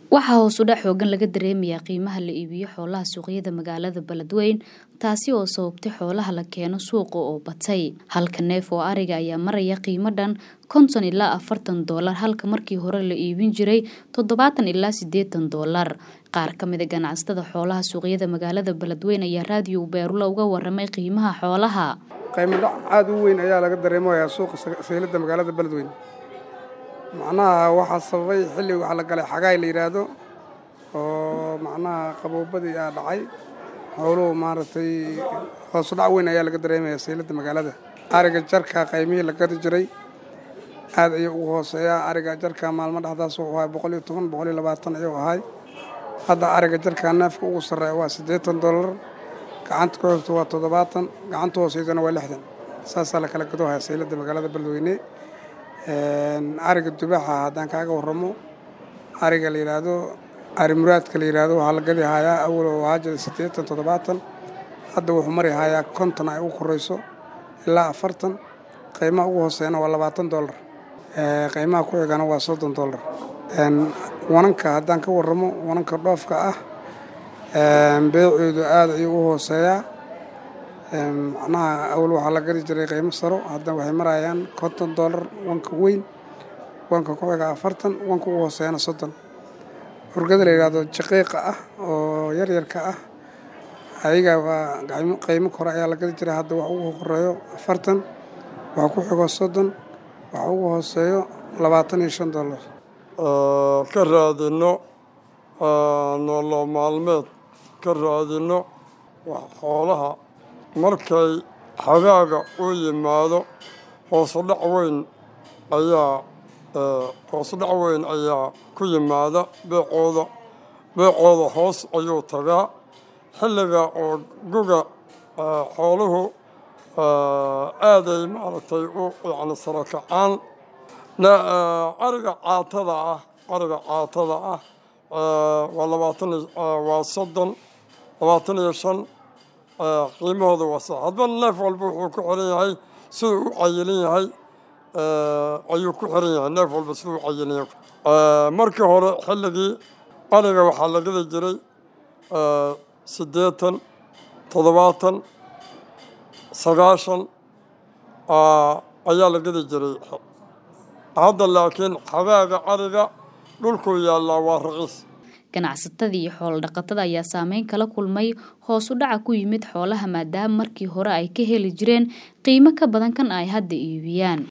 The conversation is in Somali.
Waxaa hoos u dhac xoogan laga dareemayaa qiimaha la iibiyo xoolaha suuqyada magaalada Beledweyne taasi oo sababtay xoolaha la keeno suuqa oo batay. Halka neef oo ariga ayaa maraya qiimo dhan 50 ilaa 40 dollar halka markii hore la iibin jiray 70 ilaa 80 dollar. Qaar ka mid ah ganacsatada xoolaha suuqyada magaalada Beledweyne ayaa raadiyo Beerula uga waramay qiimaha xoolaha. Qiimo dhac aad u weyn ayaa laga dareemayaa suuqa saylada magaalada Beledweyne. macnaha waxa sababay xilli waxa la galay xagaay la yiraahdo oo macnaha qaboobadii aa dhacay xooluhu maaragtay hoos u dhac weyn ayaa laga dareemayaa saylada magaalada. Ariga jarka qiimihii la gadi jiray aad ayuu ugu hooseeyaa. Ariga jarka maalmo dhaxdaas wuxuu ahaa 110 120 ayuu ahaa. Hadda ariga jarka neefka ugu sareeya waa 80 dollar, gacanta ku xigta waa 70, gacanta hooseydana waa 60. saasaa la kala gadoohaa saylada magaalada Beledweyne. ariga dubaxa haddaan kaaga warramo ariga la yiraahdo ari muraadka la yiraahdo waxaa la gadi hayaa awal oo ahaa jiray 80 70, hadda wuxuu mari hayaa 50 ay ugu korayso ilaa 40. qiimaha ugu hooseeyana waa 20 dollar, qiimaha ku xigana waa 30 dollar. wananka haddaan ka warramo wananka dhoofka ah beeceedu aad ayuu u hooseeyaa. macnaha awal waxaa la gadi jiray qiimo saro, hadda waxay marayaan 50 dollar wanka weyn, wanka ku xiga 40, wanka ugu hooseeyana 30. urgada la yiraahdo jaqiiqa ah oo yar yarka ah ayaga waa qiimo kor ayaa la gadi jiray, hadda wax ugu horeeyo 40, wax ku xigo 30, wax ugu hooseeyo 25 dollar. ka raadino nolol maalmeed ka raadino wax xoolaha markay xagaaga u yimaado hoos u dhac weyn ayaa ku yimaada beecooda hoos ayuu tagaa. xilliga oo guga xooluhu aaday maaragtay u saro kacaan. ariga caatada ah waa 30 25 qiimahooda waa sax. hadba neef walba wuxuu ku xiran yahay siduu u cayilan yahay ayuu ku xiran yahay neef walba siduu u cayilan yahay. markii hore xilligii ariga waxaa la gadi jiray 80 70 90 ayaa la gadi jiray. hadda laakiin xagaaga ariga dhulku yaallaa waa raqiis. Ganacsatada iyo xoolo dhaqatada ayaa saameyn kala kulmay hoos u dhaca ku yimid xoolaha maadaama markii hore ay ka heli jireen qiimo ka badan kan ay hadda iibiyaan.